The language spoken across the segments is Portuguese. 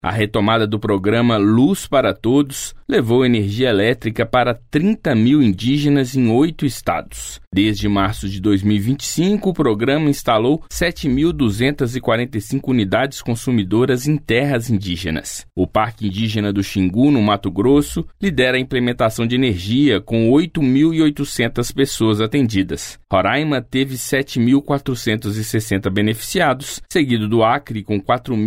A retomada do programa Luz para Todos levou energia elétrica para 30 mil indígenas em 8 estados. Desde março de 2025, o programa instalou 7.245 unidades consumidoras em terras indígenas. O Parque Indígena do Xingu, no Mato Grosso, lidera a implementação de energia com 8.800 pessoas atendidas. Roraima teve 7.460 beneficiados, seguido do Acre com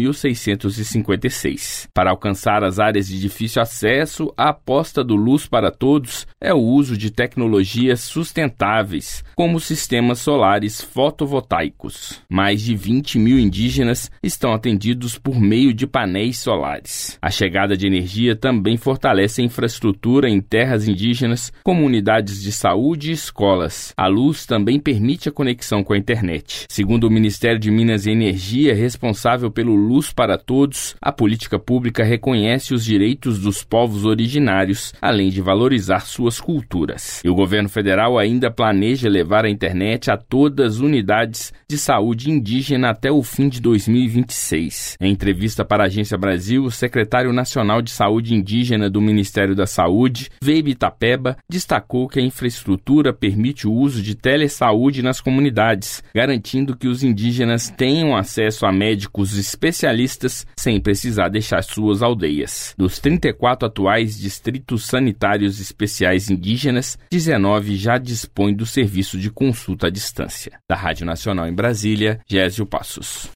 4.656. Para alcançar as áreas de difícil acesso, a aposta do Luz para Todos é o uso de tecnologias sustentáveis, como sistemas solares fotovoltaicos. Mais de 20 mil indígenas estão atendidos por meio de painéis solares. A chegada de energia também fortalece a infraestrutura em terras indígenas, como unidades de saúde e escolas. A luz também permite a conexão com a internet. Segundo o Ministério de Minas e Energia, responsável pelo Luz para Todos, a política pública reconhece os direitos dos povos originários, além de valorizar suas culturas. E o governo federal ainda planeja levar a internet a todas as unidades de saúde indígena até o fim de 2026. Em entrevista para a Agência Brasil, o secretário nacional de saúde indígena do Ministério da Saúde, Veibe Itapeba, destacou que a infraestrutura permite o uso de telesaúde nas comunidades, garantindo que os indígenas tenham acesso a médicos especialistas sem precisar deixar suas aldeias. Dos 34 atuais distritos sanitários especiais indígenas, 19 já dispõem do serviço de consulta à distância. Da Rádio Nacional em Brasília, Gésio Passos.